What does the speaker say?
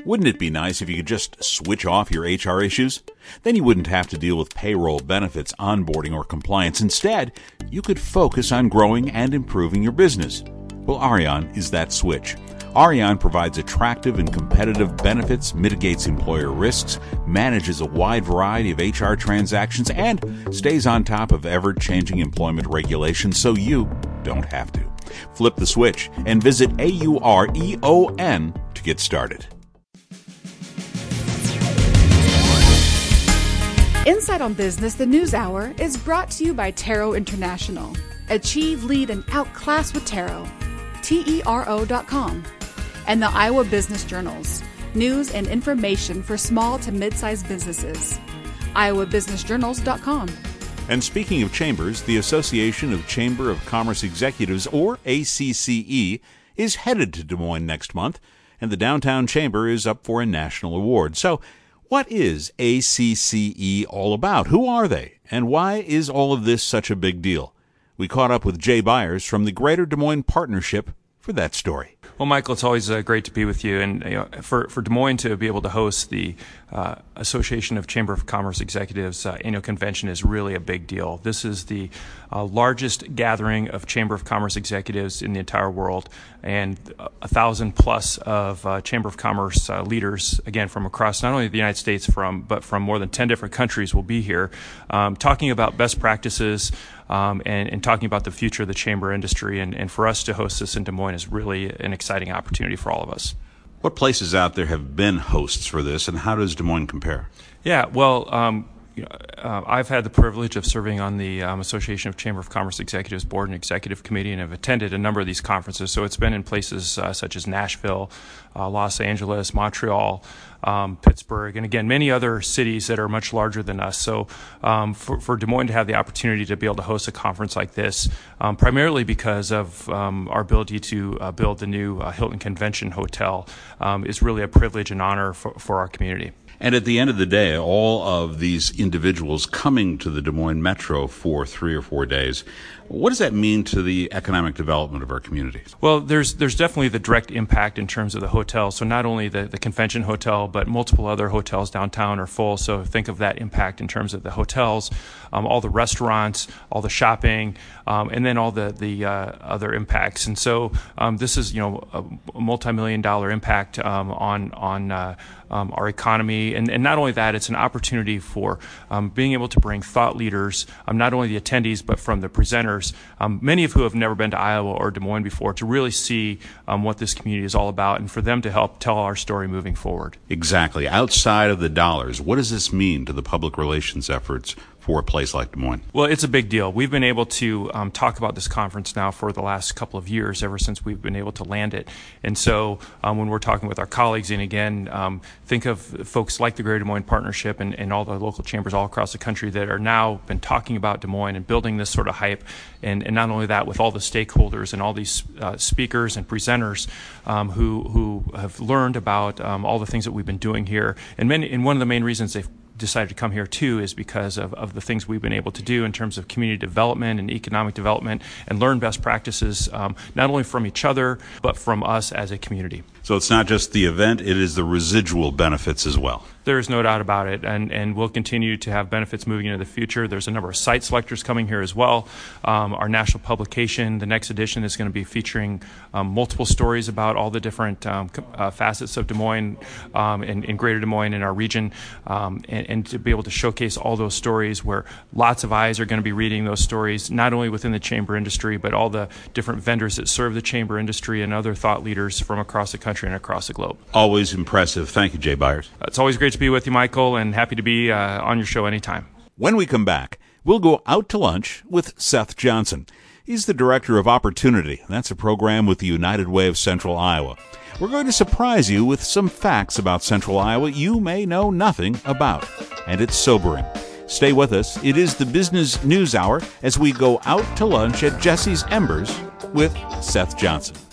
Wouldn't it be nice if you could just switch off your HR issues? Then you wouldn't have to deal with payroll, benefits, onboarding, or compliance. Instead, you could focus on growing and improving your business. Well, Arion is that switch. Arion provides attractive and competitive benefits, mitigates employer risks, manages a wide variety of HR transactions, and stays on top of ever-changing employment regulations so you don't have to. Flip the switch and visit AUREON to get started. Inside on Business, the News Hour is brought to you by Tarot International. Achieve, lead, and outclass with Tarot. TERO.com. And the Iowa Business Journals. News and information for small to mid-sized businesses. IowaBusinessJournals.com. And speaking of chambers, the Association of Chamber of Commerce Executives, or ACCE, is headed to Des Moines next month, and the Downtown Chamber is up for a national award. So, what is ACCE all about? Who are they? And why is all of this such a big deal? We caught up with Jay Byers from the Greater Des Moines Partnership for that story. Well, Michael, it's always great to be with you. And for Des Moines to be able to host the Association of Chamber of Commerce Executives annual convention is really a big deal. This is the largest gathering of Chamber of Commerce executives in the entire world, and 1,000 plus of Chamber of Commerce leaders, again, from across not only the United States, but from more than 10 different countries will be here, talking about best practices, and talking about the future of the chamber industry. And for us to host this in Des Moines is really an exciting opportunity for all of us. What places out there have been hosts for this, and how does Des Moines compare? Yeah, well, I've had the privilege of serving on the Association of Chamber of Commerce Executives Board and Executive Committee, and have attended a number of these conferences. So it's been in places such as Nashville, Los Angeles, Montreal, Pittsburgh, and again, many other cities that are much larger than us. So for Des Moines to have the opportunity to be able to host a conference like this, primarily because of our ability to build the new Hilton Convention Hotel, is really a privilege and honor for our community. And at the end of the day, all of these individuals coming to the Des Moines Metro for 3 or 4 days, what does that mean to the economic development of our community? Well, there's definitely the direct impact in terms of the hotel. So not only the convention hotel, but multiple other hotels downtown are full. So think of that impact in terms of the hotels, all the restaurants, all the shopping, and then all the other impacts. And so this is a multi-million-dollar impact on our economy. And not only that, it's an opportunity for being able to bring thought leaders, not only the attendees, but from the presenters, many of who have never been to Iowa or Des Moines before, to really see what this community is all about, and for them to help tell our story moving forward. Exactly. Outside of the dollars, what does this mean to the public relations efforts for a place like Des Moines? Well, it's a big deal. We've been able to talk about this conference now for the last couple of years, ever since we've been able to land it. And so when we're talking with our colleagues, and again, think of folks like the Greater Des Moines Partnership and all the local chambers all across the country that are now been talking about Des Moines and building this sort of hype. And not only that, with all the stakeholders and all these speakers and presenters who have learned about all the things that we've been doing here. And one of the main reasons they've decided to come here too is because of the things we've been able to do in terms of community development and economic development, and learn best practices not only from each other but from us as a community. So it's not just the event, it is the residual benefits as well. There is no doubt about it, and we'll continue to have benefits moving into the future. There's a number of site selectors coming here as well. Our national publication, the next edition, is going to be featuring multiple stories about all the different facets of Des Moines and Greater Des Moines in our region, and to be able to showcase all those stories where lots of eyes are going to be reading those stories, not only within the chamber industry, but all the different vendors that serve the chamber industry and other thought leaders from across the country and across the globe. Always impressive. Thank you, Jay Byers. It's always great to be with you, Michael, and happy to be on your show anytime. When we come back, we'll go out to lunch with Seth Johnson. He's the Director of Opportunity. That's a program with the United Way of Central Iowa. We're going to surprise you with some facts about Central Iowa you may know nothing about. And it's sobering. Stay with us. It is the Business News Hour as we go out to lunch at Jesse's Embers with Seth Johnson.